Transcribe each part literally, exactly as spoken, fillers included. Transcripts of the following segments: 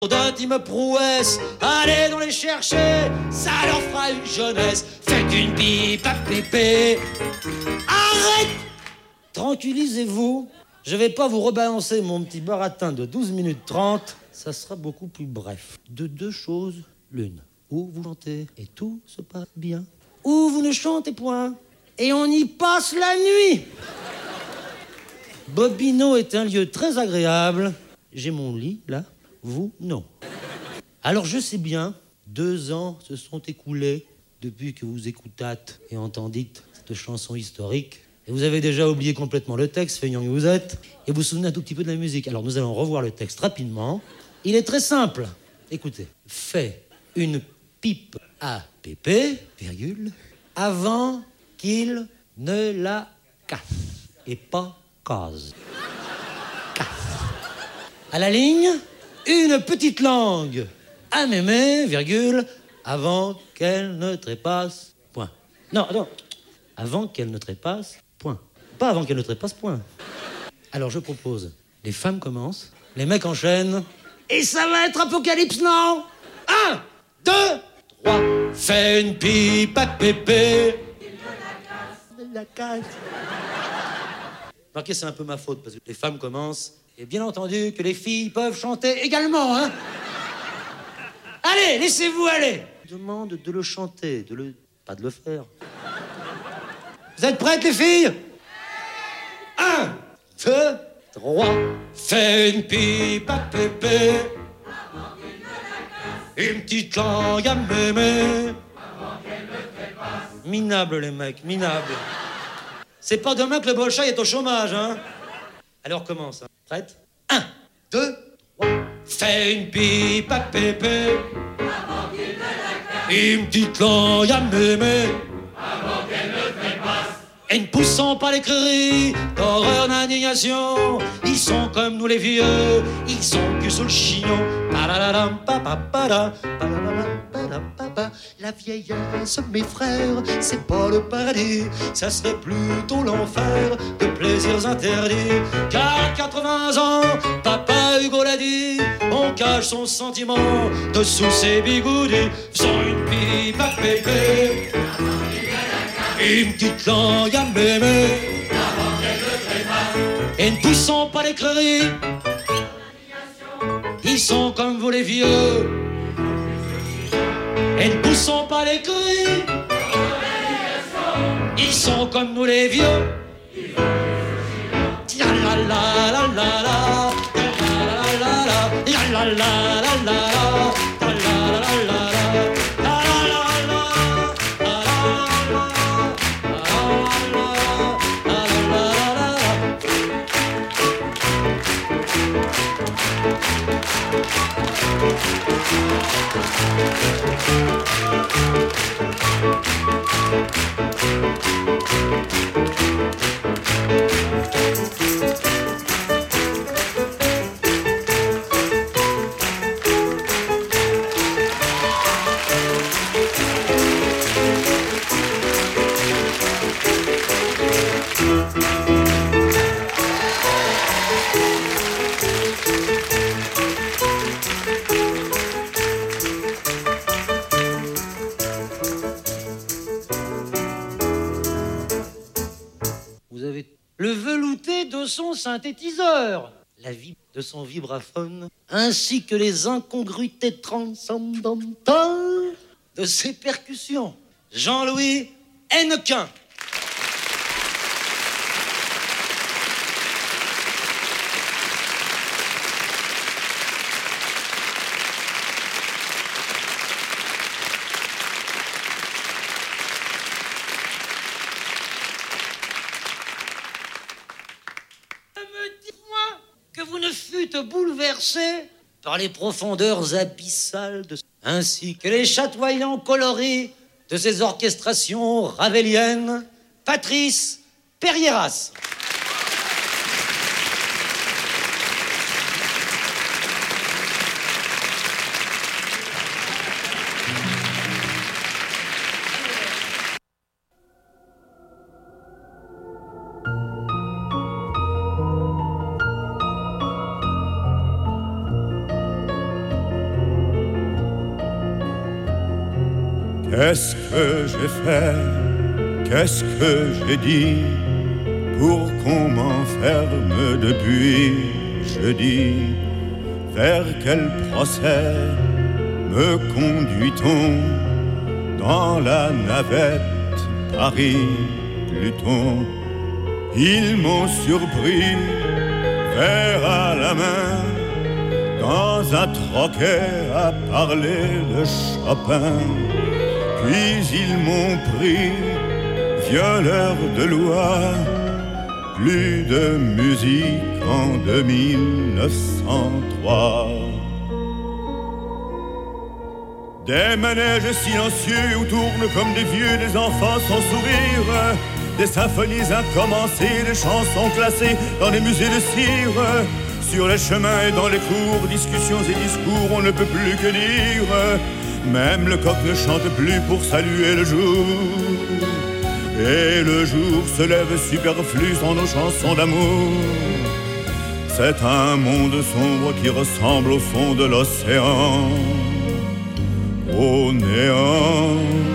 D'intimes prouesses, allez donc les chercher, ça leur fera une jeunesse. Faites une pipe à pépé. Arrête! Tranquillisez-vous, je vais pas vous rebalancer mon petit baratin de douze minutes trente, ça sera beaucoup plus bref. De deux choses, l'une. Ou vous chantez et tout se passe bien, ou vous ne chantez point et on y passe la nuit. Bobino est un lieu très agréable. J'ai mon lit, là. Vous, non. Alors je sais bien, deux ans se sont écoulés depuis que vous écoutâtes et entendîtes cette chanson historique. Et vous avez déjà oublié complètement le texte, feignant que vous êtes, et vous vous souvenez un tout petit peu de la musique. Alors nous allons revoir le texte rapidement. Il est très simple. Écoutez. Fais une pipe à Pépé, virgule, avant qu'il ne la casse. Et pas case. Casse. À la ligne... Une petite langue à mémé, virgule, avant qu'elle ne trépasse, point. Non, non, avant qu'elle ne trépasse, point. Pas avant qu'elle ne trépasse, point. Alors je propose, les femmes commencent, les mecs enchaînent, et ça va être apocalypse, non? Un, deux, trois, fais une pipe à Pépé. Il me la casse. la casse. Remarquez, c'est un peu ma faute, parce que les femmes commencent, et bien entendu que les filles peuvent chanter également, hein. Allez, laissez-vous aller. Je demande de le chanter, de le... pas de le faire. Vous êtes prêtes, les filles? Un, deux, trois. Fais une pipe à Pépé. Avant qu'il ne la casse. Une petite langue à mémé. Avant qu'elle ne trépasse. Minable, les mecs, minable. C'est pas demain que le Bolshoi est au chômage, hein. Alors commence, hein. Prête? Un, deux, trois. Fais une pipe à Pépé. Avant qu'il ne la casse. Une petite langue à mémé. Avant qu'elle ne trépasse. Et ne poussons pas les cris d'horreur, d'indignation. Ils sont comme nous les vieux, ils sont que sous le chignon. La vieillesse, mes frères, c'est pas le paradis. Ça serait plutôt l'enfer de plaisirs interdits. Car à quatre-vingts ans, papa Hugo l'a dit, on cache son sentiment dessous ses bigoudis. Faisons une pipe à Pépé. Une petite langue à mémé. Avant qu'elle ne trépasse. Et ne poussons pas les cris. Ils sont comme vous les vieux. Et ne poussons pas les cris. Ils sont comme nous les vieux. La la la la la la. La la la la la la. Le velouté de son synthétiseur, la vie de son vibraphone, ainsi que les incongruités transcendantales de ses percussions. Jean-Louis Hennequin. Que vous ne fûtes bouleversé par les profondeurs abyssales de... ainsi que les chatoyants coloris de ces orchestrations ravéliennes. Patrice Perrieras. Qu'est-ce que j'ai fait, qu'est-ce que j'ai dit pour qu'on m'enferme depuis jeudi? Vers quel procès me conduit-on dans la navette Paris-Pluton? Ils m'ont surpris, verre à la main, dans un troquet à parler de Chopin. Puis ils m'ont pris, violeur de loi, plus de musique en deux mille neuf cent trois. Des manèges silencieux où tournent comme des vieux des enfants sans sourire, des symphonies incommencées, des chansons classées dans des musées de cire. Sur les chemins et dans les cours, discussions et discours, on ne peut plus que dire. Même le coq ne chante plus pour saluer le jour. Et le jour se lève superflu sans nos chansons d'amour. C'est un monde sombre qui ressemble au fond de l'océan, au néant.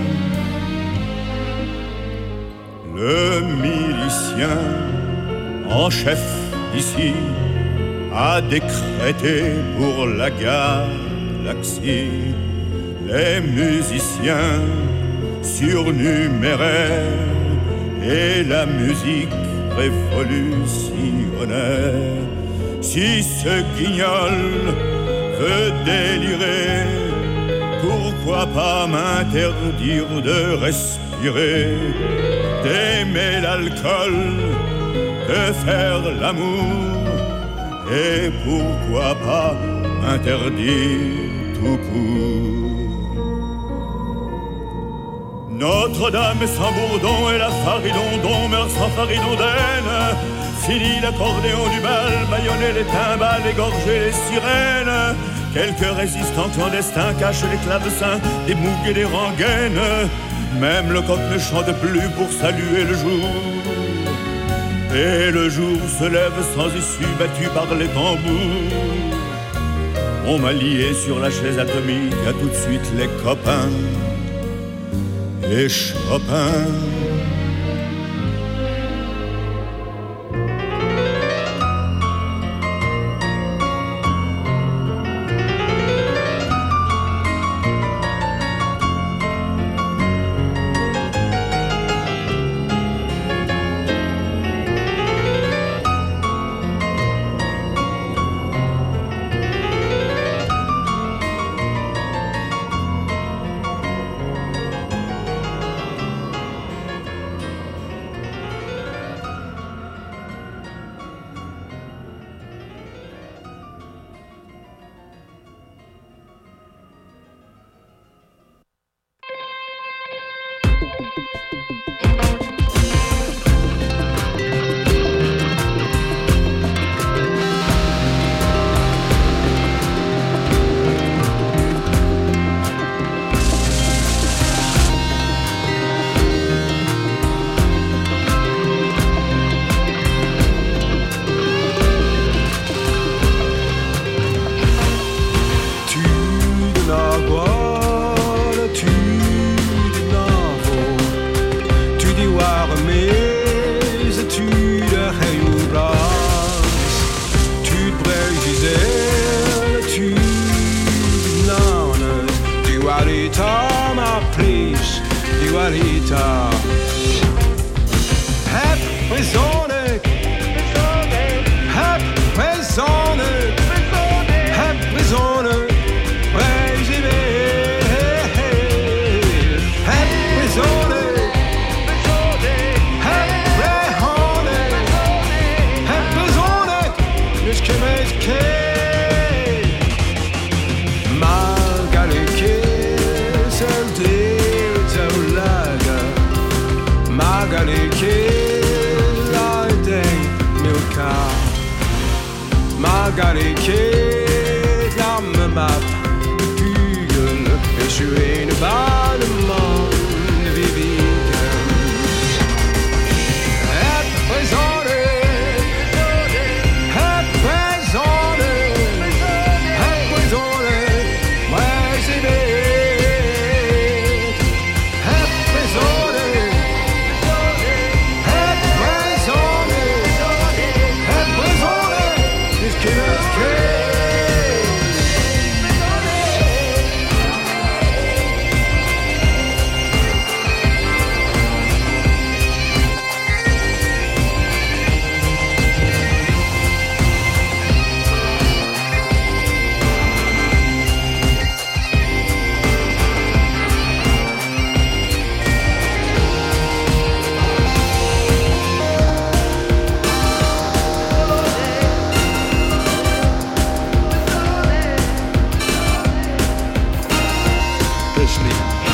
Le milicien en chef ici a décrété pour la galaxie les musiciens surnuméraires et la musique révolutionnaire. Si ce guignol veut délirer, pourquoi pas m'interdire de respirer, d'aimer l'alcool, de faire l'amour, et pourquoi pas m'interdire tout court. Notre-Dame est sans bourdon et la faridondon meurt sans faridondaine. Fini l'accordéon du bal, bâillonner les timbales, égorger les sirènes. Quelques résistants clandestins cachent les clavecins, des mougues et des rengaines. Même le coq ne chante plus pour saluer le jour. Et le jour se lève sans issue, battu par les tambours. On m'a lié sur la chaise atomique, à tout de suite les copains et Chopin. foolishly.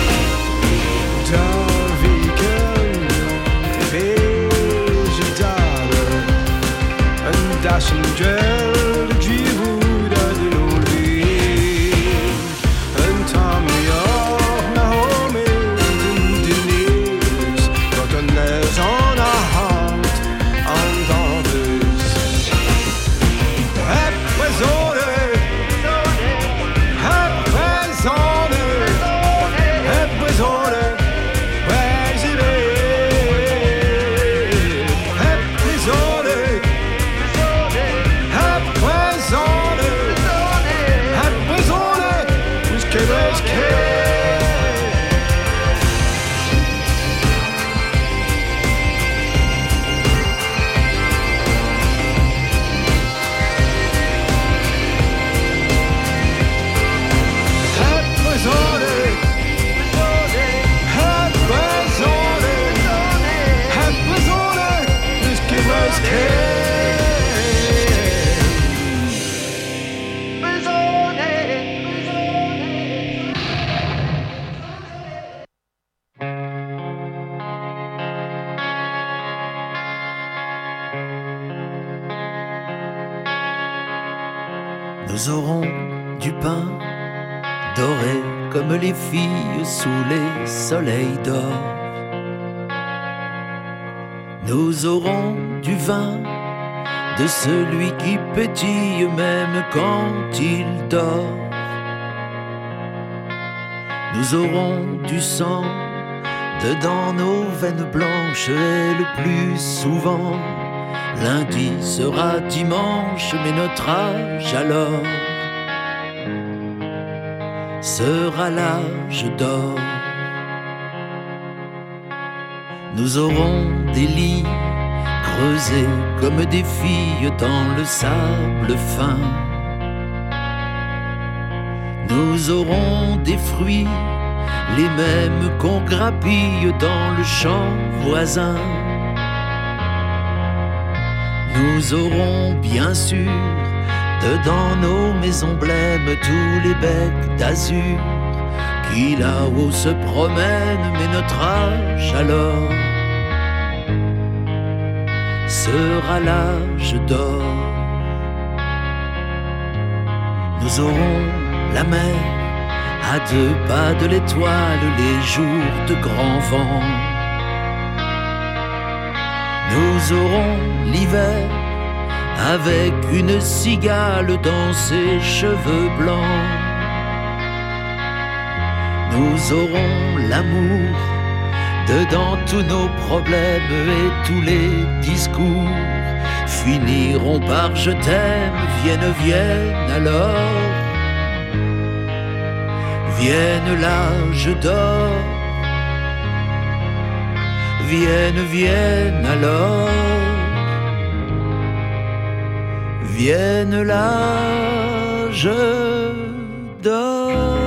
Darviken, beige dare, en dassen gel de drivuda de loli, en tamia Naomi Denise, got a nails on a heart and others. Hep was order, hep was order, hep was order. Where's it at? Hep was order, hep was order, hep was order. Who's killer's kid? Hep was order, hep was order, hep was order. Who's killer's kid? Nous aurons du pain doré comme les filles sous les soleils d'or. Nous aurons du vin de celui qui pétille même quand il dort. Nous aurons du sang dedans nos veines blanches et le plus souvent lundi sera dimanche, mais notre âge alors sera l'âge d'or. Nous aurons des lits creusés comme des filles dans le sable fin. Nous aurons des fruits, les mêmes qu'on grappille dans le champ voisin. Nous aurons bien sûr dedans nos maisons blêmes tous les becs d'azur qui là-haut se promènent, mais notre âge alors sera l'âge d'or. Nous aurons la mer à deux pas de l'étoile, les jours de grand vent. Nous aurons l'hiver avec une cigale dans ses cheveux blancs. Nous aurons l'amour dedans tous nos problèmes et tous les discours finiront par je t'aime, vienne, vienne alors. Vienne l'âge d'or, vienne, vienne alors. Vienne l'âge d'or.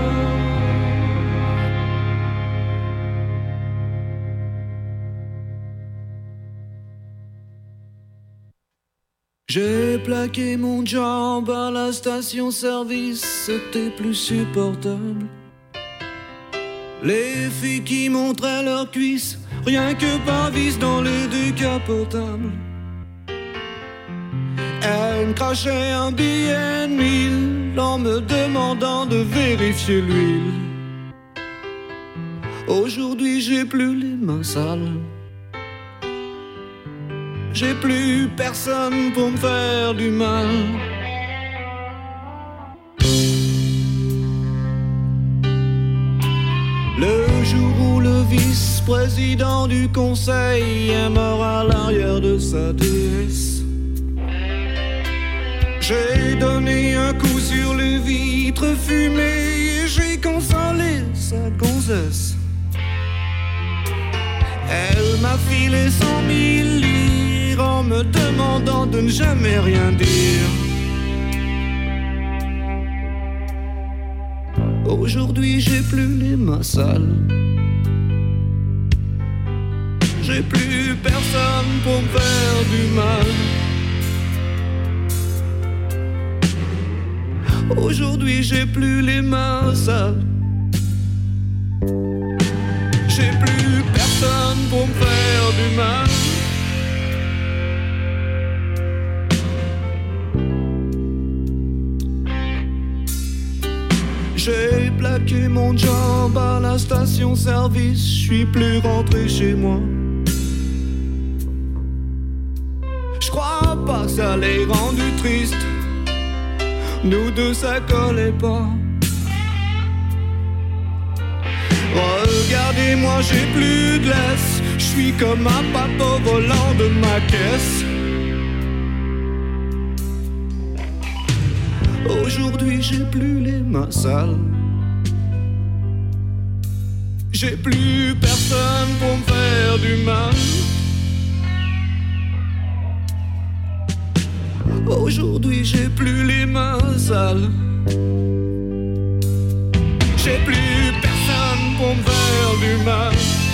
J'ai plaqué mon job à la station-service, c'était plus supportable. Les filles qui montraient leurs cuisses, rien que par vis dans les décapotables. Elle me crachait un billet de mille en me demandant de vérifier l'huile. Aujourd'hui j'ai plus les mains sales, j'ai plus personne pour me faire du mal. Le jour où le vice-président du conseil est mort à l'arrière de sa déesse, j'ai donné un coup sur les vitres fumées et j'ai consolé sa gonzesse. Elle m'a filé cent mille lire en me demandant de ne jamais rien dire. Aujourd'hui j'ai plus les mains sales, j'ai plus personne pour me faire du mal. Aujourd'hui j'ai plus les mains sales, J'ai plaqué mon job à la station-service, je suis plus rentré chez moi. Je crois pas que ça l'ait rendu triste, nous deux ça collait pas. Regardez-moi, j'ai plus de laisse, je suis comme un papa au volant de ma caisse. Aujourd'hui j'ai plus les mains sales, j'ai plus personne pour me faire du mal. Aujourd'hui j'ai plus les mains sales, j'ai plus personne pour me faire du mal.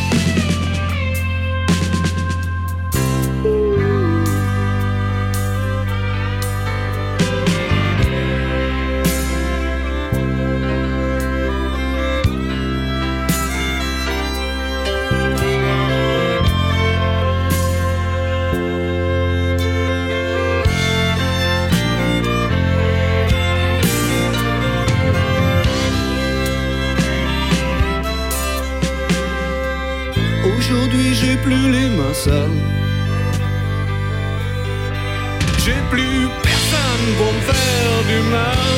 Aujourd'hui j'ai plus les mains sales, j'ai plus personne pour me faire du mal.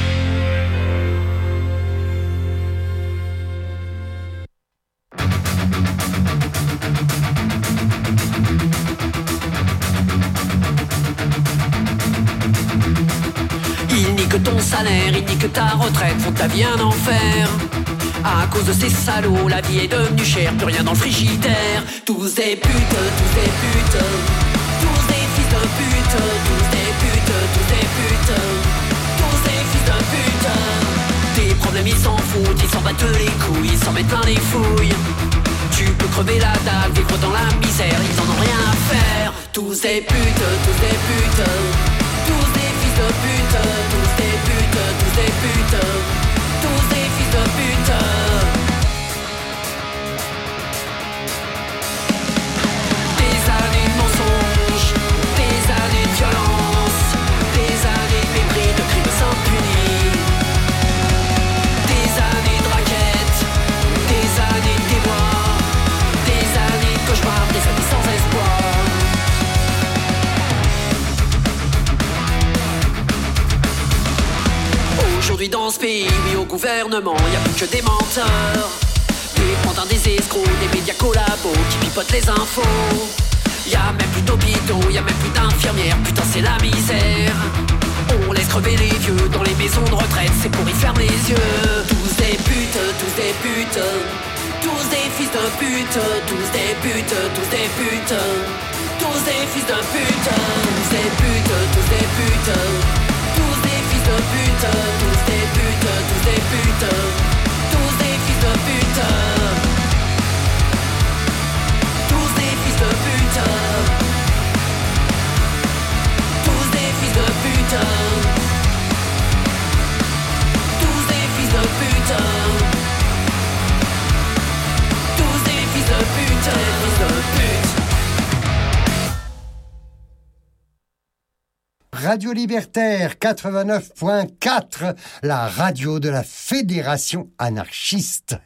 Il nique ton salaire, il nique ta retraite, font ta vie un enfer. À cause de ces salauds, la vie est devenue chère, plus rien dans le frigidaire. Tous des putes, tous des putes, tous des fils de pute, tous des putes, tous des putes, tous des fils de pute. Tes problèmes ils s'en foutent, ils s'en battent les couilles, ils s'en mettent plein les fouilles. Tu peux crever la dalle, vivre dans la misère, ils en ont rien à faire. Tous des putes, tous des putes, tous des fils de pute, tous des putes, tous des putes, tous des fils de pute. Des années de mensonges, des années de violence, des années de mépris, de crimes sans punis. Des années de raquettes, des années de déboires, des années de cauchemars, des années sans espoir. Aujourd'hui dans ce pays, oui au gouvernement, y a plus que des menteurs, des pantins, des escrocs, des médias collabos qui pipotent les infos. Y a même plus d'hôpitaux, y a même plus d'infirmières, putain c'est la misère. On laisse crever les vieux dans les maisons de retraite, c'est pour y fermer les yeux. Tous des putes, tous des putes, tous des fils de pute, tous des putes, tous des putes, tous des fils de pute, tous des putes, tous des putes, tous des fils de pute, tous des putes, tous des putes, tous des fils de pute, tous des fils de pute, tous des fils de pute, tous des fils de pute, tous des fils de pute, fils de pute. Radio Libertaire quatre-vingt-neuf point quatre, la radio de la Fédération anarchiste.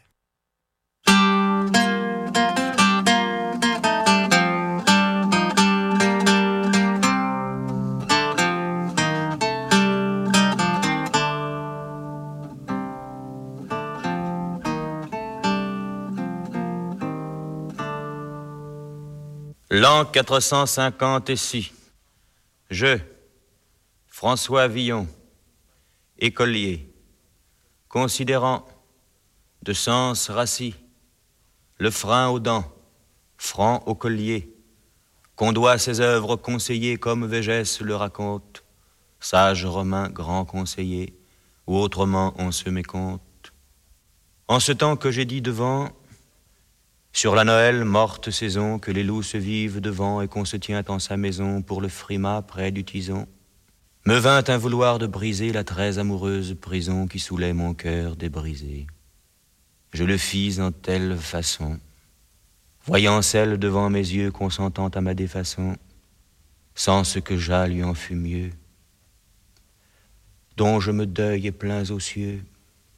L'an quatre cent cinquante-six, je, François Villon, écolier, considérant de sens rassis, le frein aux dents, franc au collier, qu'on doit ses œuvres conseiller comme Végès le raconte, sage romain grand conseiller, ou autrement on se mécompte. En ce temps que j'ai dit devant, sur la Noël morte saison, que les loups se vivent devant et qu'on se tient en sa maison pour le frimas près du tison, me vint un vouloir de briser la très amoureuse prison qui saoulait mon cœur débrisé. Je le fis en telle façon, voyant celle devant mes yeux consentant à ma défaçon, sans ce que j'à lui en fût mieux, dont je me deuille pleins aux cieux,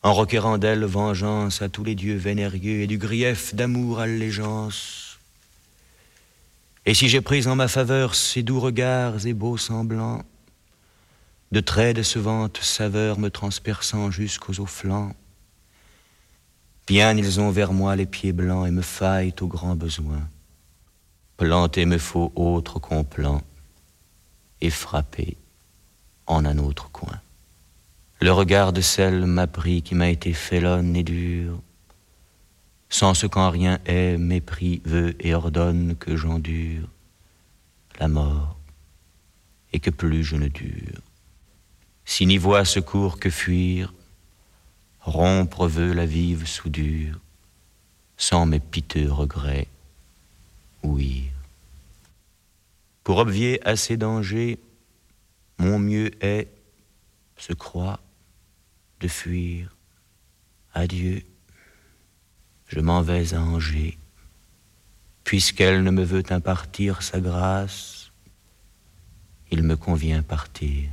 en requérant d'elle vengeance à tous les dieux vénérieux et du grief d'amour allégeance. Et si j'ai pris en ma faveur ces doux regards et beaux semblants, de traits décevantes saveurs me transperçant jusqu'aux os flancs, bien ils ont vers moi les pieds blancs et me faillent au grand besoin. Planter me faut autre qu'on plan et frapper en un autre coin. Le regard de celle m'a pris qui m'a été félonne et dure, sans ce qu'en rien est, mépris veut et ordonne que j'endure la mort et que plus je ne dure. Si n'y voit secours que fuir, rompre veut la vive soudure, sans mes piteux regrets ouïr. Pour obvier à ces dangers, mon mieux est, se croit, de fuir. Adieu, je m'en vais à Angers, puisqu'elle ne me veut impartir sa grâce, il me convient partir.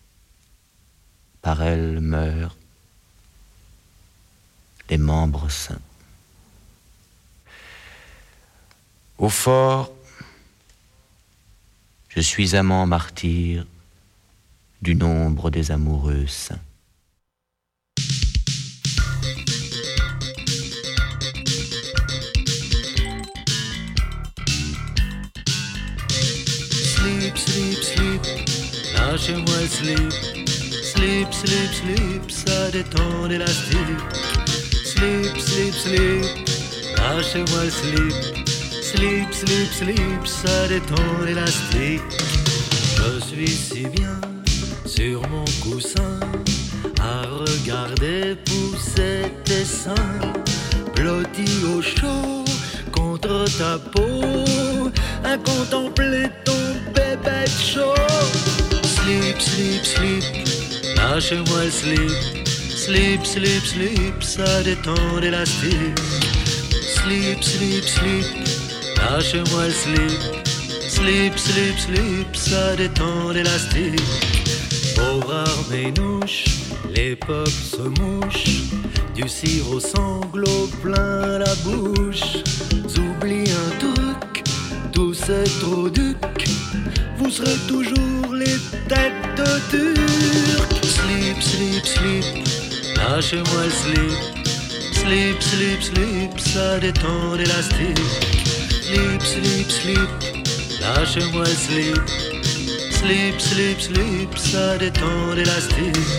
Par elle meurent les membres saints. Au fort, je suis amant martyr du nombre des amoureux saints. Sleep, sleep, sleep, lâchez-moi le slip. Sleep, sleep, sleep, ça détend l'élastique. Sleep, sleep, sleep, lâchez-moi le slip. Sleep, sleep, sleep, ça détend l'élastique. Je suis si bien sur mon coussin à regarder pousser tes seins, blottis au chaud contre ta peau, à contempler ton bébé chaud. Sleep, sleep, sleep, lâchez-moi le slip. Sleep, sleep, sleep, ça détend l'élastique. Sleep, sleep, sleep, lâchez-moi le slip. Sleep, sleep, sleep, ça détend l'élastique. Pauvre Arménouche, les pop se mouchent, du sirop sanglot plein la bouche. J'oublie un truc, tout c'est trop duc, vous serez toujours les têtes de turc. Sleep, sleep, sleep, lâchez-moi le slip. Sleep, sleep, sleep, ça détend l'élastique. Sleep, sleep, sleep, lâchez-moi le slip. Sleep, sleep, sleep, ça détend l'élastique.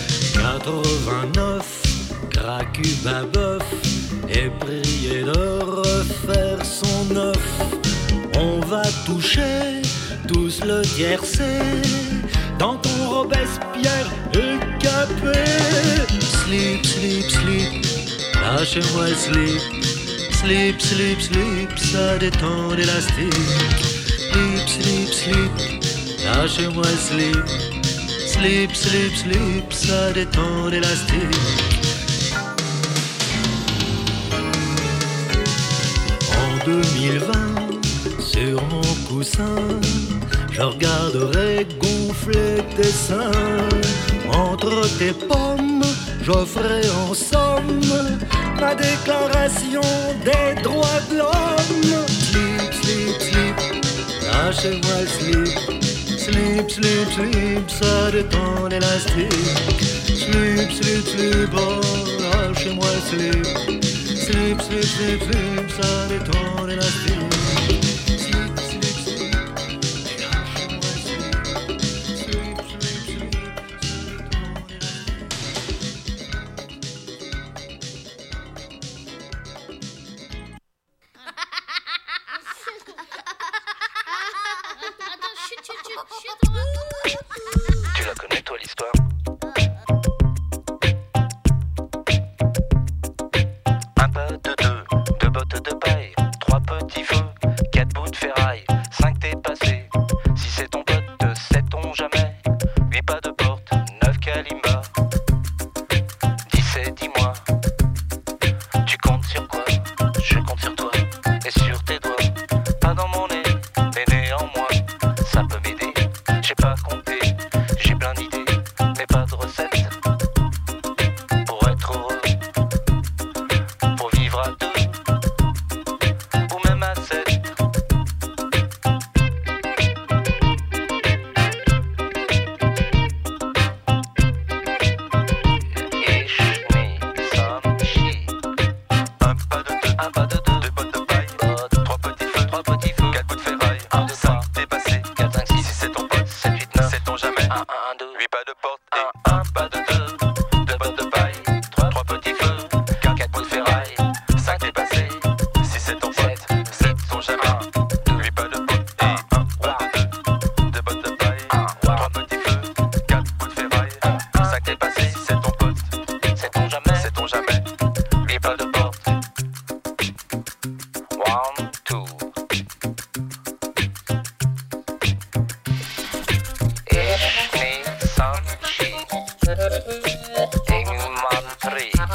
quatre-vingt-neuf, cracu baboeuf, et prier de refaire son œuf. On va toucher tous le tiercé dans ton Robespierre écapé. Sleep, sleep, sleep, lâchez-moi le slip. Sleep, sleep, sleep, ça détend l'élastique. Sleep, sleep, sleep, lâchez-moi le slip. Sleep, sleep, sleep, ça détend l'élastique. En deux mille vingt, sur mon coussin, je regarderai gonfler tes seins. Entre tes pommes, j'offrais en somme ma déclaration des droits de l'homme. Sleep, sleep, sleep, lâchez-moi le slip. Sleep, sleep, sleep, ça détend l'élastique. Sleep, sleep, sleep, oh, lâchez-moi le slip. Sleep, sleep, sleep, sleep, ça détend l'élastique. Sleep, sleep, sleep, lâchez-moi le slip. Sleep, sleep, sleep, ça détend l'élastique. Tu la connais toi l'histoire? Un pas de deux, deux bottes de paille, trois petits feux, quatre bouts de ferraille, cinq t'es passé. Si c'est ton pote, sait-on jamais? Huit pas de porte, neuf kalimba, dix c'est dis-moi. Tu comptes sur quoi? Je compte sur toi et sur tes doigts. Pas dans mon nez, mais néanmoins ça peut m'aider. J'ai pas compté, j'ai plein d'idées, mais pas de recettes. Pour être heureux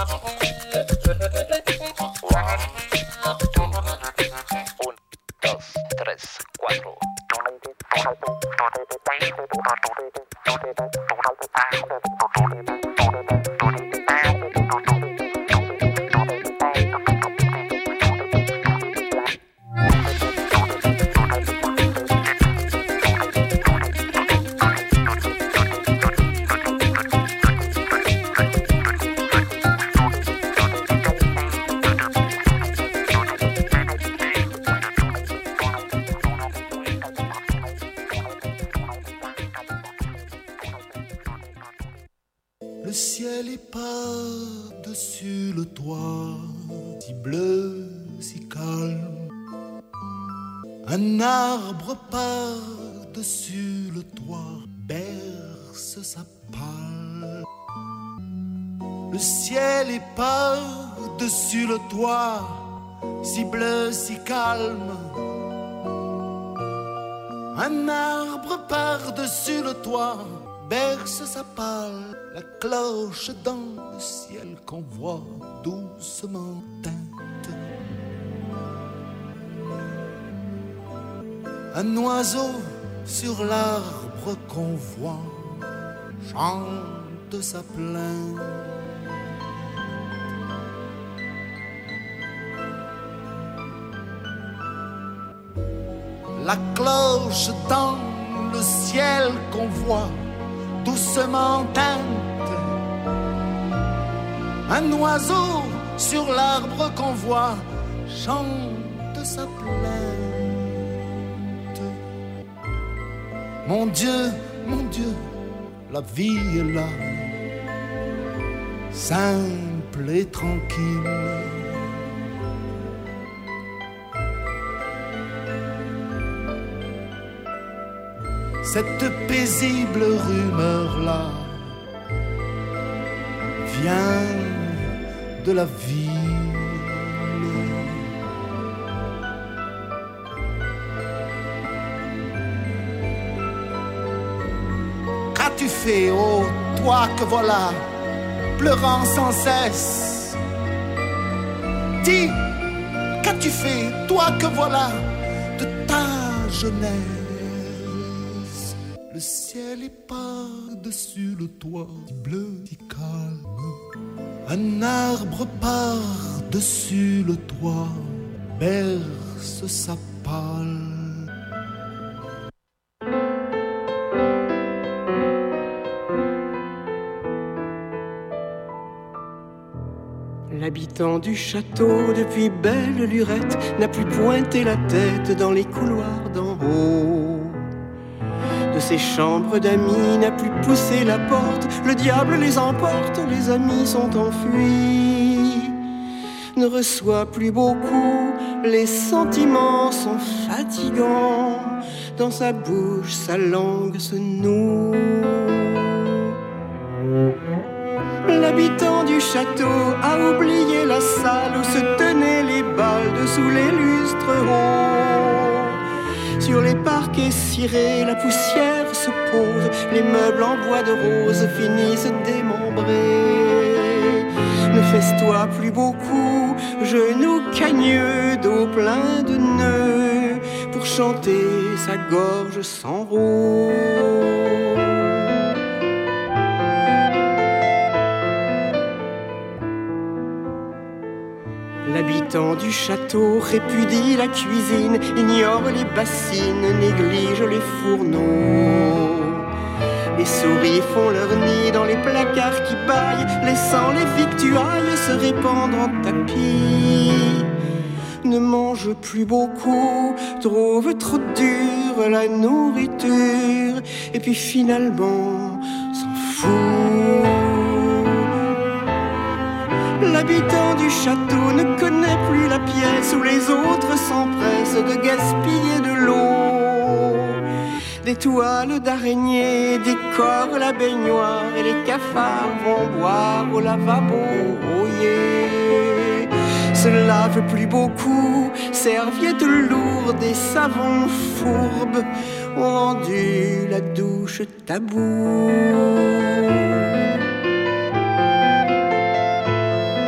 Le ciel est par-dessus le toit, si bleu, si calme. Un arbre par-dessus le toit berce sa palme. Le ciel est par-dessus le toit, si bleu, si calme. Un arbre par-dessus le toit berce sa pâle, la cloche dans le ciel qu'on voit doucement teinte. Un oiseau sur l'arbre qu'on voit chante sa plainte. La cloche dans le ciel qu'on voit doucement teinte. Un oiseau sur l'arbre qu'on voit chante sa plainte. Mon Dieu, mon Dieu, la vie est là, simple et tranquille. Cette paisible rumeur-là vient de la ville. Qu'as-tu fait, ô toi que voilà, pleurant sans cesse? Dis, qu'as-tu fait, toi que voilà, de ta jeunesse? Le ciel est par-dessus le toit, si bleu, si calme. Un arbre par-dessus le toit berce sa pâle. L'habitant du château, depuis belle lurette, n'a plus pointé la tête dans les couloirs d'en haut. De ses chambres d'amis n'a plus poussé la porte. Le diable les emporte, les amis sont enfuis. Ne reçoit plus beaucoup, les sentiments sont fatigants. Dans sa bouche, sa langue se noue. L'habitant du château a oublié la salle où se tenaient les bals dessous les lustres hauts. Sur les parquets cirés, la poussière se pose, les meubles en bois de rose finissent démembrés. Ne fesse-toi plus beaucoup, genoux cagneux, dos plein de nœuds, pour chanter sa gorge s'enrôle. L'habitant du château répudie la cuisine, ignore les bassines, néglige les fourneaux. Les souris font leur nid dans les placards qui baillent, laissant les victuailles se répandre en tapis. Ne mange plus beaucoup, trouve trop dure la nourriture, et puis finalement s'en fout. L'habitant du château ne connaît plus la pièce où les autres s'empressent de gaspiller de l'eau. Des toiles d'araignées décorent la baignoire et les cafards vont boire au lavabo. Oh yeah. Se lave plus beaucoup, serviettes lourdes et savons fourbes ont rendu la douche tabou.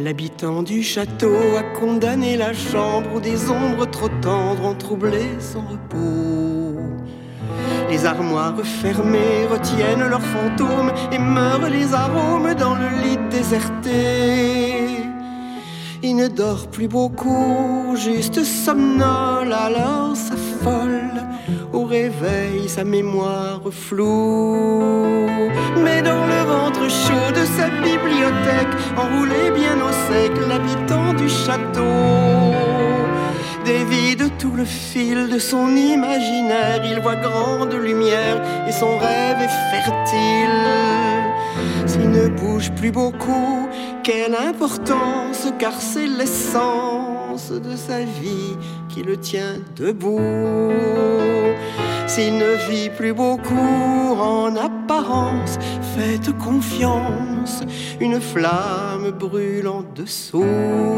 L'habitant du château a condamné la chambre où des ombres trop tendres ont troublé son repos. Les armoires fermées retiennent leurs fantômes et meurent les arômes dans le lit déserté. Il ne dort plus beaucoup, juste somnole, alors s'affole. Au réveil, sa mémoire floue. Mais dans le ventre chaud de sa bibliothèque, enroulé bien au sec, l'habitant du château dévide tout le fil de son imaginaire. Il voit grande lumière et son rêve est fertile. S'il ne bouge plus beaucoup, quelle importance, car c'est l'essence de sa vie qui le tient debout. S'il ne vit plus beaucoup en apparence, faites confiance, une flamme brûle en dessous.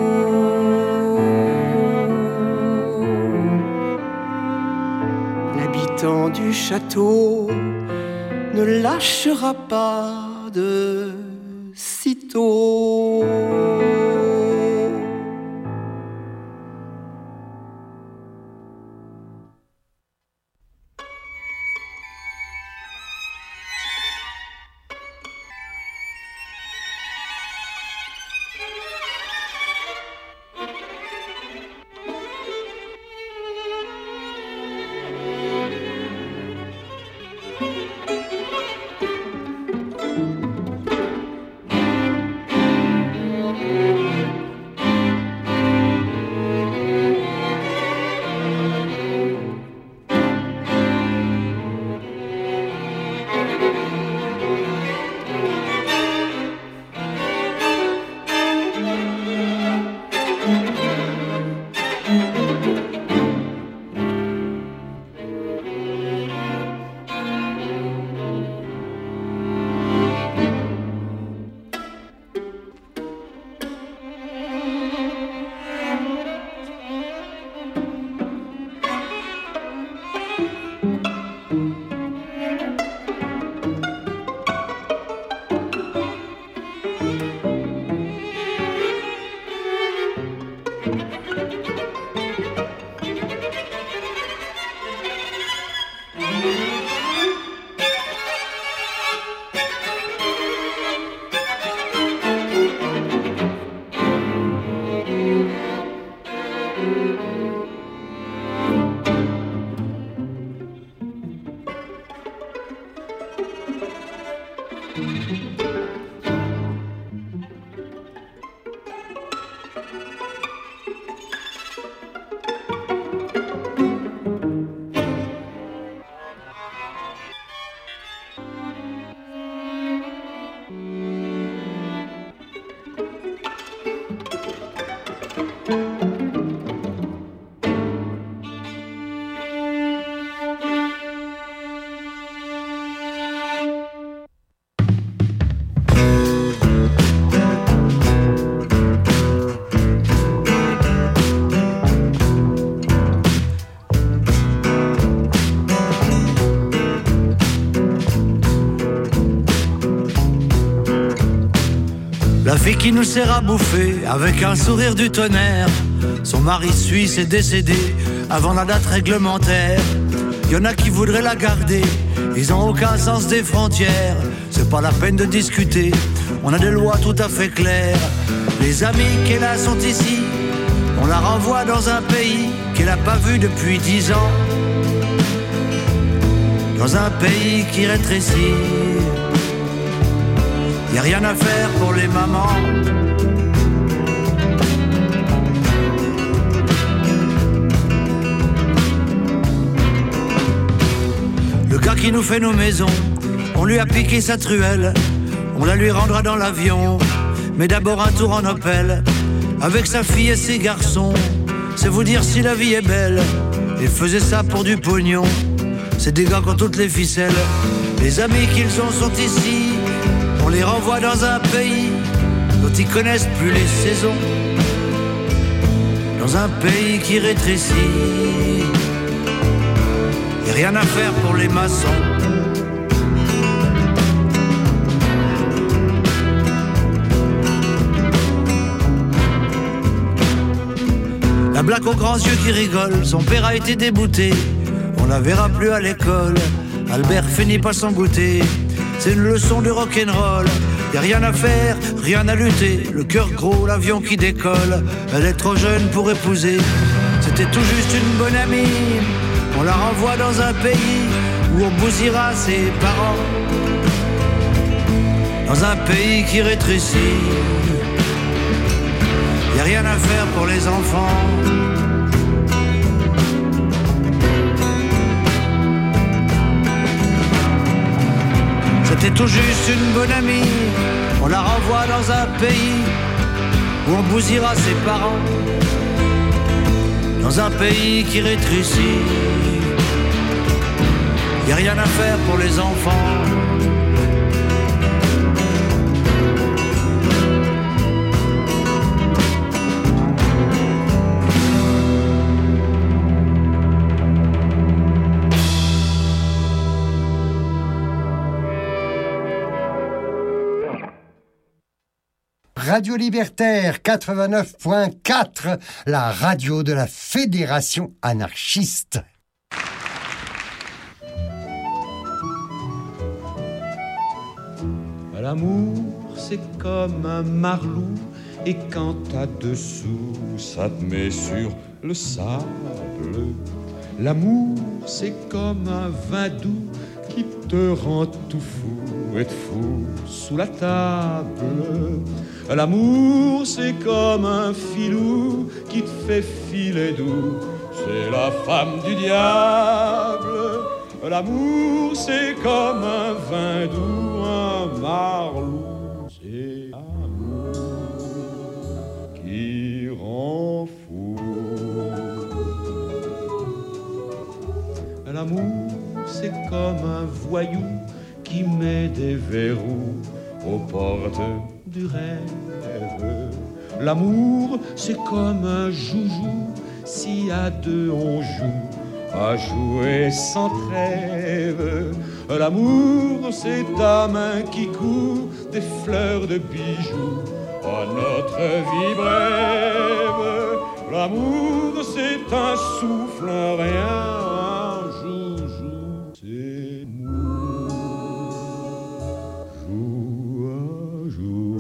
L'habitant du château ne lâchera pas de sitôt. La fille qui nous sert à bouffer avec un sourire du tonnerre. Son mari suisse est décédé avant la date réglementaire. Y'en a qui voudraient la garder, ils ont aucun sens des frontières. C'est pas la peine de discuter, on a des lois tout à fait claires. Les amis qu'elle a sont ici, on la renvoie dans un pays qu'elle a pas vu depuis dix ans. Dans un pays qui rétrécit, y a rien à faire pour les mamans. Le gars qui nous fait nos maisons, on lui a piqué sa truelle, on la lui rendra dans l'avion, mais d'abord un tour en Opel, avec sa fille et ses garçons. C'est vous dire si la vie est belle, ils faisaient ça pour du pognon. C'est des gars qui ont toutes les ficelles, les amis qu'ils ont sont ici. On les renvoie dans un pays dont ils connaissent plus les saisons. Dans un pays qui rétrécit, y a rien à faire pour les maçons. black aux grands yeux qui rigole, son père a été débouté, on la verra plus à l'école. Albert finit par s'en goûter, c'est une leçon de rock'n'roll. Y'a rien à faire, rien à lutter, le cœur gros, l'avion qui décolle. Elle est trop jeune pour épouser, c'était tout juste une bonne amie. On la renvoie dans un pays où on bousillera ses parents, dans un pays qui rétrécit. Y'a rien à faire pour les enfants. C'était tout juste une bonne amie. On la renvoie dans un pays où on bousillera ses parents, dans un pays qui rétrécit. Y'a rien à faire pour les enfants. Radio Libertaire quatre-vingt-neuf point quatre, la radio de la Fédération anarchiste. L'amour, c'est comme un marlou, et quand t'as dessous, ça te met sur le sable. L'amour, c'est comme un vin doux qui te rend tout fou et te fout sous la table. L'amour, c'est comme un filou qui te fait filer doux, c'est la femme du diable. L'amour, c'est comme un vin doux, un marlou, c'est l'amour qui rend fou. L'amour, c'est comme un voyou qui met des verrous aux portes du rêve. L'amour, c'est comme un joujou, si à deux on joue, à jouer sans trêve. L'amour, c'est ta main qui coud des fleurs de bijoux à notre vie brève. L'amour, c'est un souffle, un rien, un joujou, c'est mou, joue à jour.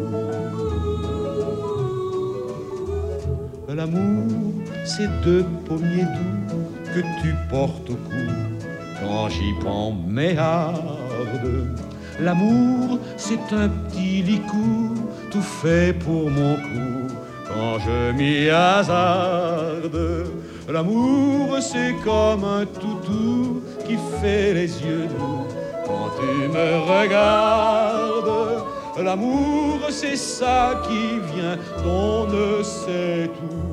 L'amour, c'est deux pommiers doux que tu portes au cou quand j'y prends mes hardes. L'amour, c'est un petit licou tout fait pour mon cou quand je m'y hasarde. L'amour, c'est comme un toutou qui fait les yeux doux quand tu me regardes. L'amour, c'est ça qui vient d'on ne sait où.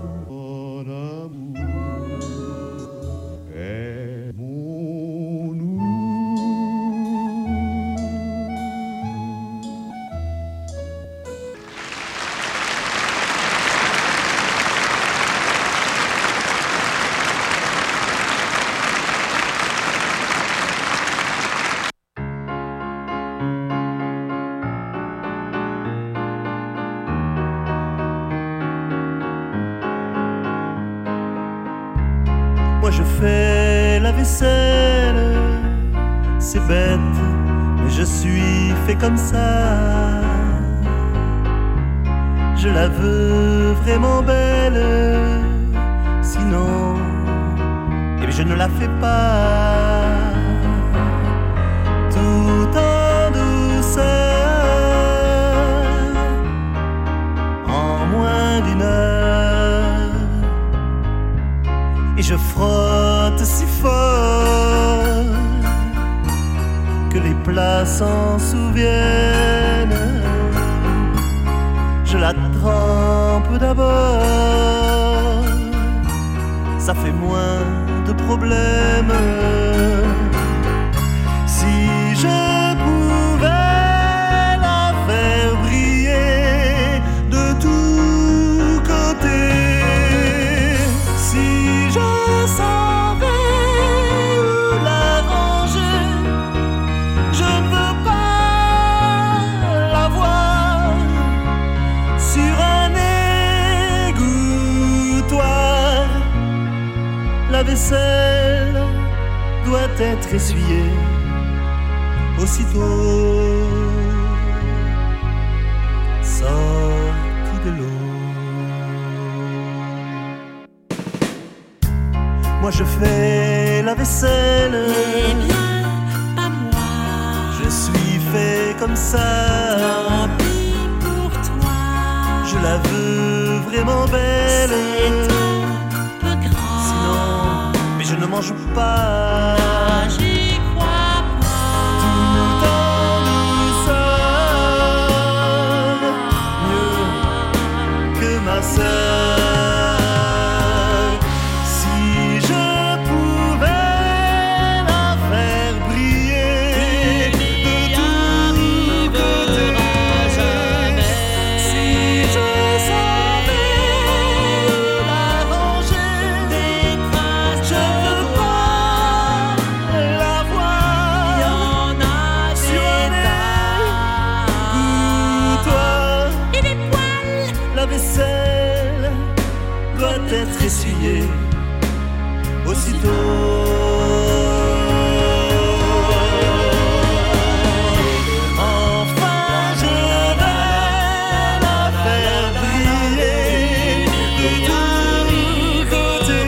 Moi je fais la vaisselle, c'est bête, mais je suis fait comme ça. Je la veux vraiment belle, sinon, eh bien je ne la fais pas. Tout en douceur, en moins d'une heure. Et je frotte si fort que les plats s'en souviennent. Je la trempe d'abord, ça fait moins de problèmes. Si je pouvais la faire briller de tous côtés, si je savais où la ranger, je ne veux pas la voir sur un égouttoir. être essuyé aussitôt sorti de l'eau. Moi je fais la vaisselle, eh bien pas moi. Je suis fait comme ça, tant pis pour toi. Je la veux vraiment belle, c'est un peu grand. Sinon, mais je ne mange pas. Ah, j'y crois pas. Tout le temps nous sommes mieux que ma sœur. Essuyé aussitôt. Enfin je vais la faire briller de tous côtés.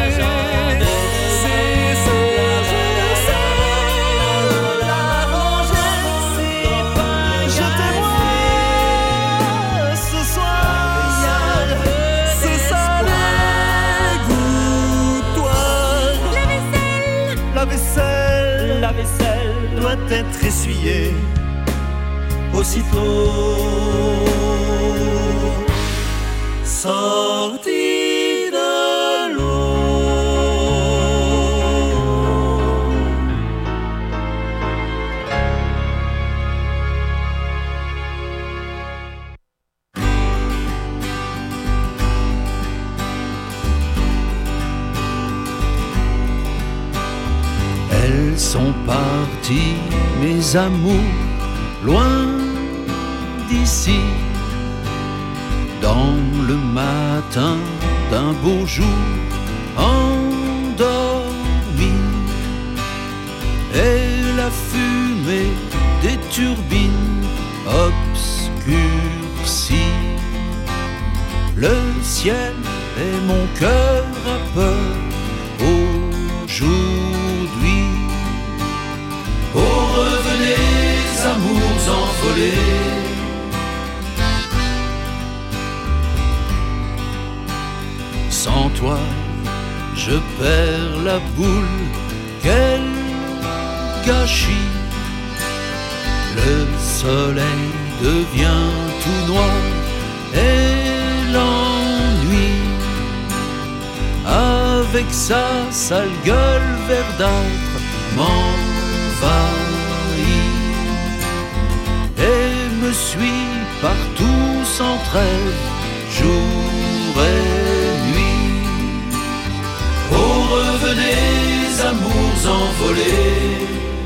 C'est ça, je sais l'arranger. Je te vois ce soir. C'est ça. La vaisselle, la vaisselle doit être essuyée aussitôt sortie de l'eau. Elles sont parties, mes amours, loin d'ici. Dans le matin d'un beau jour, endormi. Et la fumée des turbines obscurcie le ciel et mon cœur a peur aujourd'hui. Oh, revenez, amours envolés. Sans toi, je perds la boule. Quel gâchis! Le soleil devient tout noir et l'ennui, avec sa sale gueule verdâtre, m'envahit et me suit partout sans trêve, jour et nuit. Oh, revenez, amours envolés.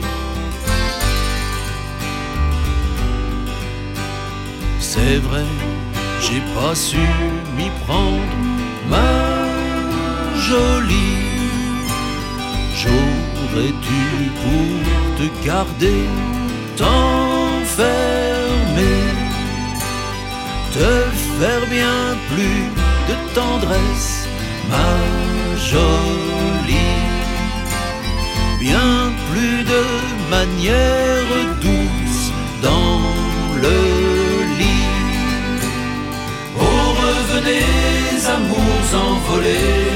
C'est vrai, j'ai pas su m'y prendre, ma jolie. J'aurais dû pour te garder, t'enfermer, te faire bien plus de tendresse, ma jolie. Bien plus de manières douces dans le lit. Oh, revenez, amours envolés.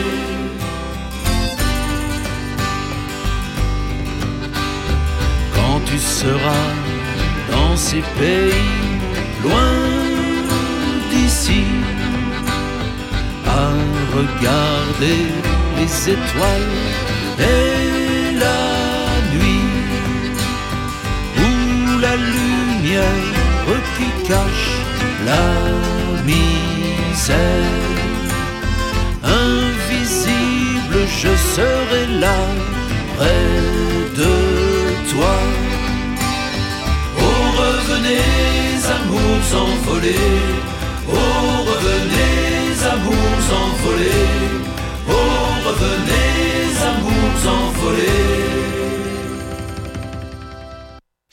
Quand tu seras dans ces pays loin d'ici, à regarder les étoiles et la nuit, où la lumière qui cache la misère, invisible, je serai là près de toi. Oh, revenez, amours envolés. Oh, revenez, amours envolés. Oh, revenez, amours envolés.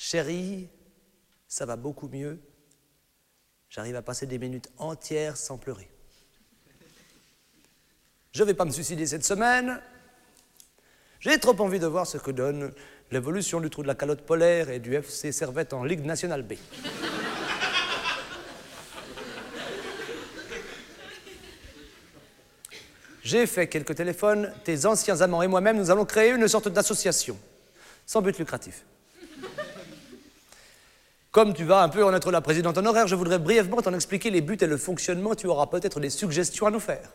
Chérie, ça va beaucoup mieux. J'arrive à passer des minutes entières sans pleurer. Je ne vais pas me suicider cette semaine. J'ai trop envie de voir ce que donne l'évolution du trou de la calotte polaire et du F C Servette en Ligue nationale B. J'ai fait quelques téléphones. Tes anciens amants et moi-même, nous allons créer une sorte d'association, sans but lucratif. Comme tu vas un peu en être la présidente honoraire, je voudrais brièvement t'en expliquer les buts et le fonctionnement. Tu auras peut-être des suggestions à nous faire.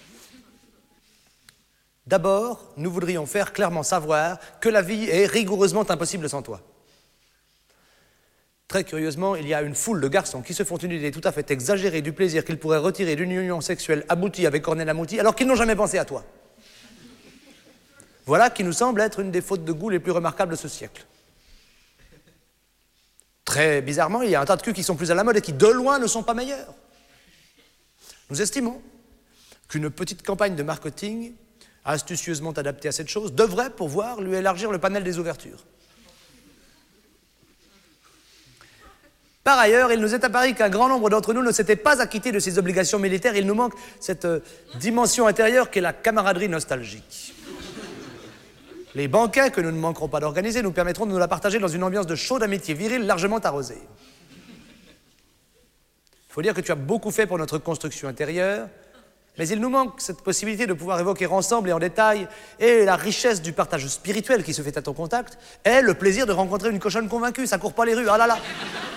D'abord, nous voudrions faire clairement savoir que la vie est rigoureusement impossible sans toi. Très curieusement, il y a une foule de garçons qui se font une idée tout à fait exagérée du plaisir qu'ils pourraient retirer d'une union sexuelle aboutie avec Cornel Amouti, alors qu'ils n'ont jamais pensé à toi. Voilà qui nous semble être une des fautes de goût les plus remarquables de ce siècle. Très bizarrement, il y a un tas de culs qui sont plus à la mode et qui, de loin, ne sont pas meilleurs. Nous estimons qu'une petite campagne de marketing astucieusement adaptée à cette chose devrait pouvoir lui élargir le panel des ouvertures. Par ailleurs, il nous est apparu qu'un grand nombre d'entre nous ne s'étaient pas acquittés de ses obligations militaires. Il nous manque cette euh, dimension intérieure qu'est la camaraderie nostalgique. Les banquets que nous ne manquerons pas d'organiser nous permettront de nous la partager dans une ambiance de chaude amitié virile largement arrosée. Il faut dire que tu as beaucoup fait pour notre construction intérieure, mais il nous manque cette possibilité de pouvoir évoquer ensemble et en détail, et la richesse du partage spirituel qui se fait à ton contact, et le plaisir de rencontrer une cochonne convaincue. Ça court pas les rues, ah là là.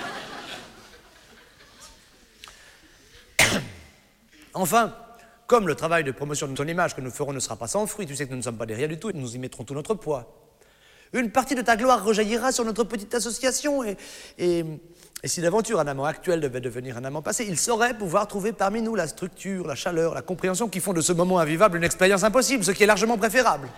Enfin, comme le travail de promotion de ton image que nous ferons ne sera pas sans fruit, tu sais que nous ne sommes pas des rien du tout et nous y mettrons tout notre poids. Une partie de ta gloire rejaillira sur notre petite association et, et, et si d'aventure un amant actuel devait devenir un amant passé, il saurait pouvoir trouver parmi nous la structure, la chaleur, la compréhension qui font de ce moment invivable une expérience impossible, ce qui est largement préférable.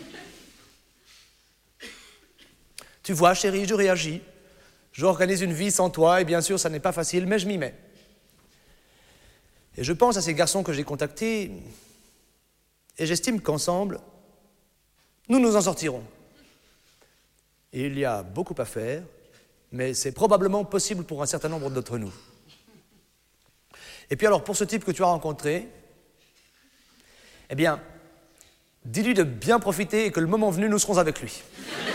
Tu vois, chérie, je réagis. J'organise une vie sans toi et bien sûr, ça n'est pas facile, mais je m'y mets. Et je pense à ces garçons que j'ai contactés et j'estime qu'ensemble, nous nous en sortirons. Et il y a beaucoup à faire, mais c'est probablement possible pour un certain nombre d'entre nous. Et puis alors, pour ce type que tu as rencontré, eh bien, dis-lui de bien profiter et que le moment venu, nous serons avec lui.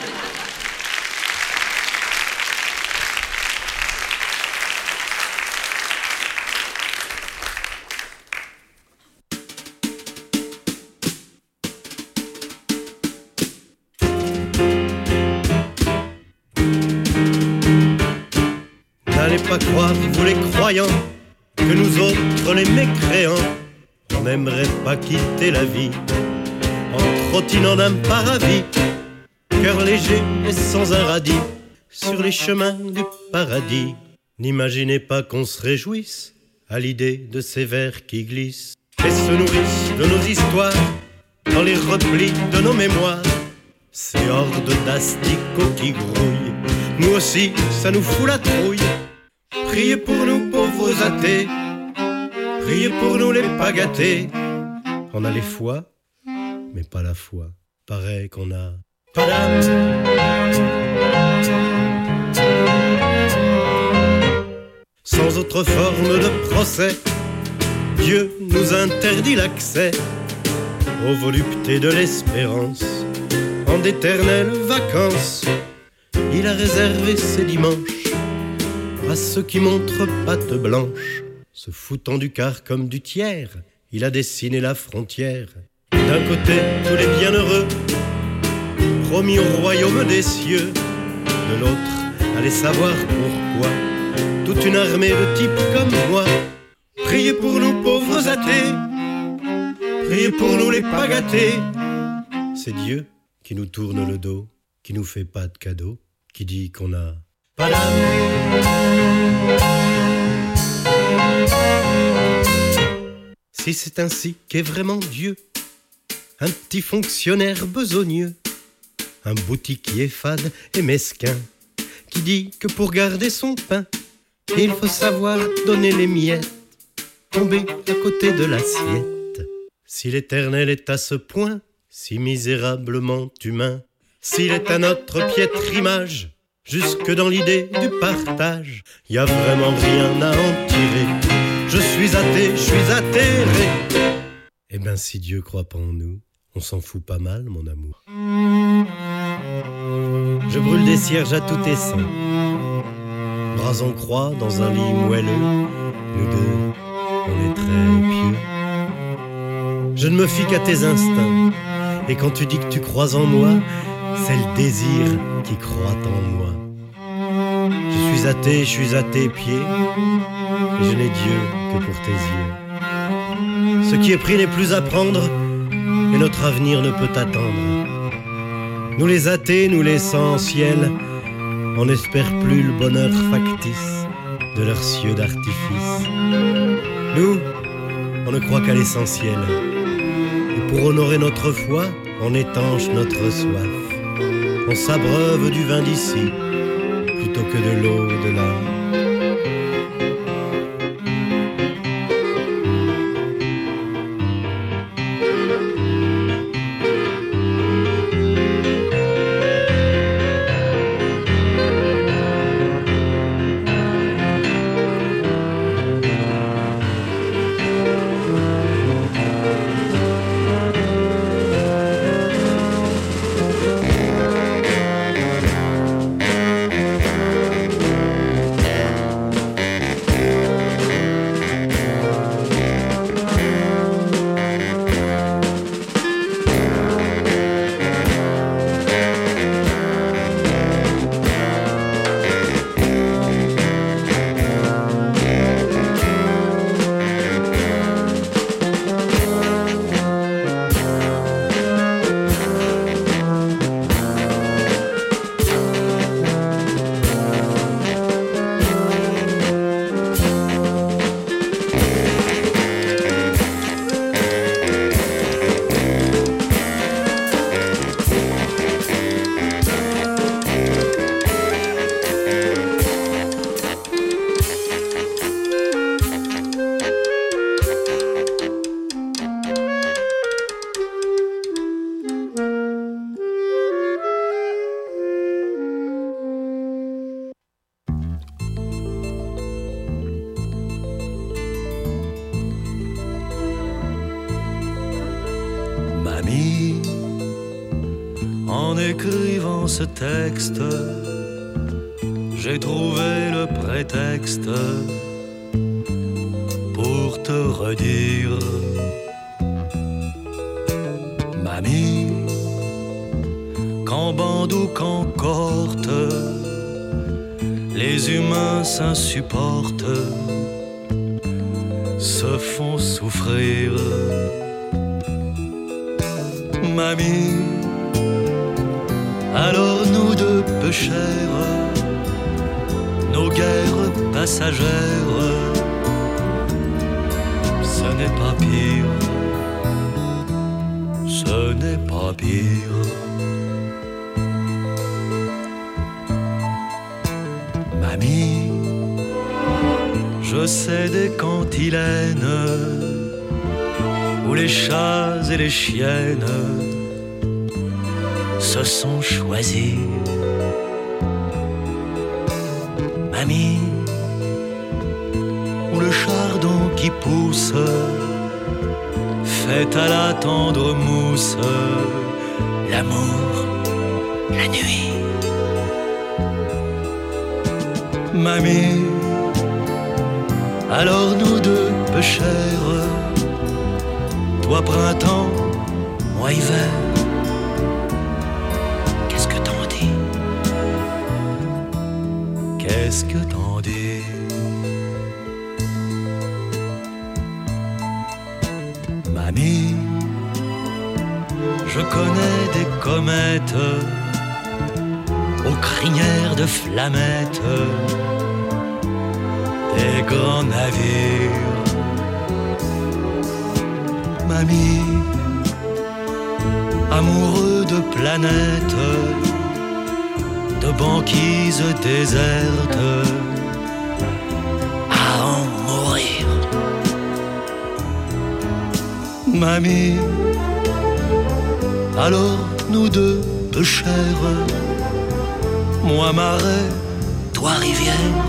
Pas croire, vous les croyants, que nous autres les mécréants, on n'aimerait pas quitter la vie en trottinant d'un paradis, cœur léger et sans un radis, sur les chemins du paradis. N'imaginez pas qu'on se réjouisse à l'idée de ces vers qui glissent et se nourrissent de nos histoires dans les replis de nos mémoires. Ces hordes d'asticots qui grouillent, nous aussi ça nous fout la trouille. Priez pour nous pauvres athées, priez pour nous les pas gâtés. On a les foi, mais pas la foi. Pareil qu'on a pas d'âme. Sans autre forme de procès, Dieu nous interdit l'accès aux voluptés de l'espérance. En d'éternelles vacances, il a réservé ses dimanches à ceux qui montrent patte blanche, se foutant du quart comme du tiers, il a dessiné la frontière. D'un côté, tous les bienheureux, promis au royaume des cieux. De l'autre, allez savoir pourquoi, toute une armée de types comme moi. Priez pour nous pauvres athées, priez pour nous les pas gâtés. C'est Dieu qui nous tourne le dos, qui nous fait pas de cadeaux, qui dit qu'on a pas d'âme. Si c'est ainsi qu'est vraiment Dieu, un petit fonctionnaire besogneux, un boutiquier fade et mesquin, qui dit que pour garder son pain, il faut savoir donner les miettes, tomber à côté de l'assiette. Si l'Éternel est à ce point, si misérablement humain, s'il est à notre piètre image, jusque dans l'idée du partage. Y a vraiment rien à en tirer. Je suis athée, je suis atterré. Eh ben si Dieu croit pas en nous, on s'en fout pas mal, mon amour. Je brûle des cierges à tous tes seins, bras en croix dans un lit moelleux. Nous deux, on est très pieux. Je ne me fie qu'à tes instincts, et quand tu dis que tu crois en moi, c'est le désir qui croit en moi. Je suis athée, je suis à tes pieds, et je n'ai Dieu que pour tes yeux. Ce qui est pris n'est plus à prendre, et notre avenir ne peut attendre. Nous les athées, nous l'essentiel, on n'espère plus le bonheur factice de leurs cieux d'artifice. Nous, on ne croit qu'à l'essentiel, et pour honorer notre foi, on étanche notre soif. On s'abreuve du vin d'ici, plutôt que de l'eau de là. En écrivant ce texte, j'ai trouvé le prétexte pour te redire, mamie, qu'en bande ou qu'en cohorte, les humains s'insupportent, se font souffrir. Mamie, alors nous deux pêcheurs, nos guerres passagères, ce n'est pas pire, ce n'est pas pire. Mamie, je sais des cantilènes où les chats et les chiennes se sont choisis. Mamie, où le chardon qui pousse fait à la tendre mousse l'amour la nuit. Mamie, alors nous deux pêcheurs, toi printemps, moi hiver, qu'est-ce que t'en dis? Qu'est-ce que t'en dis? Mamie, je connais des comètes aux crinières de flammettes, des grands navires. Mamie, amoureux de planètes, de banquises désertes, à en mourir. Mamie, alors nous deux pêcheurs, moi marais, toi rivière,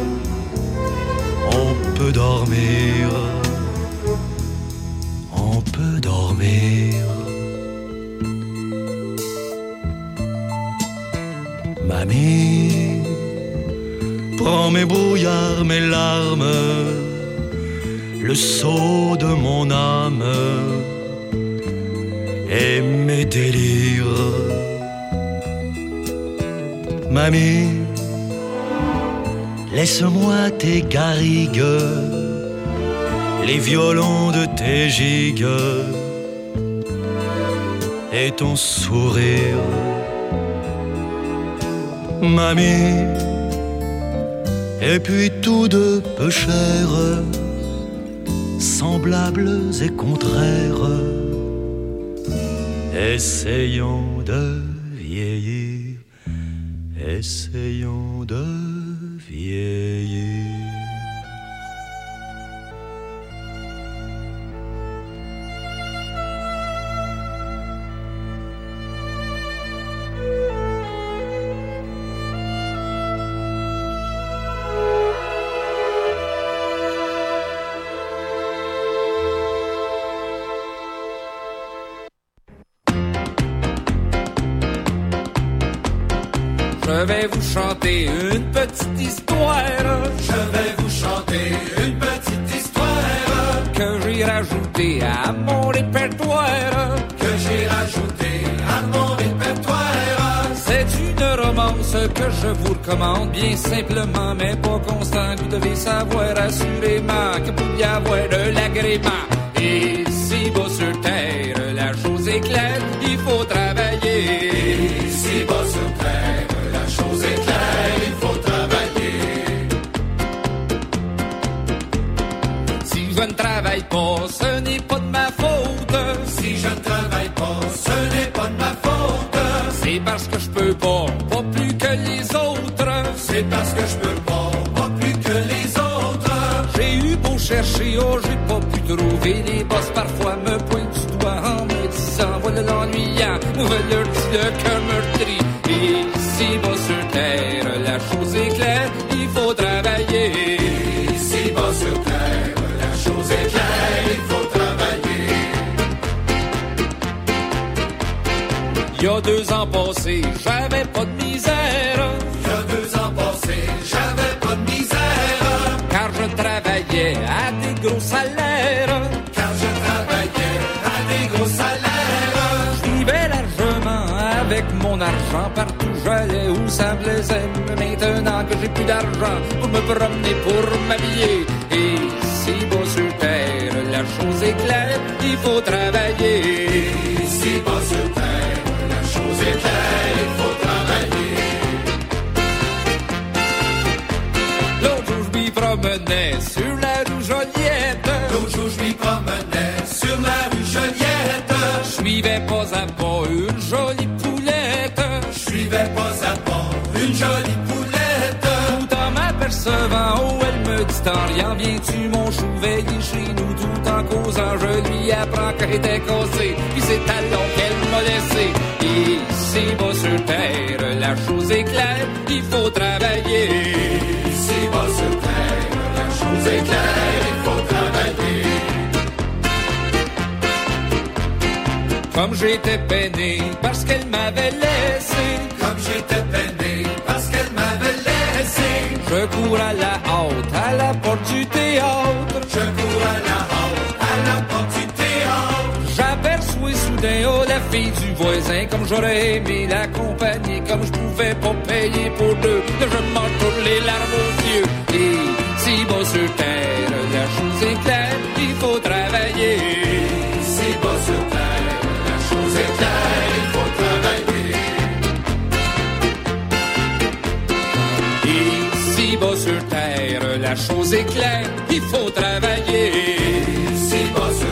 on peut dormir, on peut dormir. Mamie, prends mes brouillards, mes larmes, le sceau de mon âme et mes délires. Mamie, laisse-moi tes garrigues, les violons de tes gigues et ton sourire. Mamie, et puis tous deux peu chers, semblables et contraires, essayons de vieillir, essayons de vieillir. Je vais vous chanter une petite histoire. Je vais vous chanter une petite histoire que j'ai rajoutée à mon répertoire. Que j'ai rajoutée à mon répertoire. C'est une romance que je vous recommande bien simplement, mais pas constant. Vous devez savoir assurément que pour y avoir de l'agrément. Et si bas sur terre, la chose est claire, il faut travailler. Et si bas sur terre, la chose est claire, il faut travailler. Si je ne travaille pas, ce n'est pas de ma faute. Si je ne travaille pas, ce n'est pas de ma faute. C'est parce que je peux pas, pas plus que les autres. C'est parce que je peux pas, pas plus que les autres. J'ai eu beau chercher, oh j'ai pas pu trouver. Les boss parfois me pointent du doigt en me disant voilà l'ennuyant, voilà leur dit le cœur meurtri. Et si bas sur terre, la chose est claire, il faut travailler. Et si bas sur terre, la chose est claire, il faut travailler. Il y a deux ans passés, j'avais pas de misère. Il y a deux ans passés, j'avais pas de misère. Car je travaillais à des gros salaires. Car je travaillais à des gros salaires. Je vivais largement avec mon argent partout où j'allais, où ça me plaisait. Maintenant que j'ai plus d'argent pour me promener, pour m'habiller. Et si bas sur terre, la chose est claire, il faut travailler. Et si bas sur terre, la chose est claire, il faut travailler. L'autre jour je m'y promenais sur la rue Joliette. L'autre jour je m'y promenais sur la rue Joliette. Je suivais pas à pas une jolie poulette. Je suivais pas à pas une jolie poulette. Tout en m'apercevant, oh elle me dit t'en rien, viens-tu mon chou veiller chez nous? Tout en causant, je lui apprends qu'elle était cassée. Puis c'est talon qu'elle m'a laissé. Et si bas sur terre, la chose est claire, il faut travailler. Si bas sur terre, la chose est claire, il faut travailler. Comme j'étais peiné parce qu'elle m'avait laissé. Comme j'étais peiné parce qu'elle m'avait laissé. Je cours à la hâte, à la porte du théâtre. Je cours à la hâte, à la porte du théâtre. J'aperçois soudain, oh, la fille du voisin. Comme j'aurais aimé l'accompagner, comme je pouvais pas payer pour deux. Je m'en tourne les larmes aux yeux. Et si bas sur terre, la chose est claire, il faut travailler. Si bas sur terre, la chose est claire, il faut travailler. Et si bas sur terre, la chose est claire, il faut travailler. Si bas sur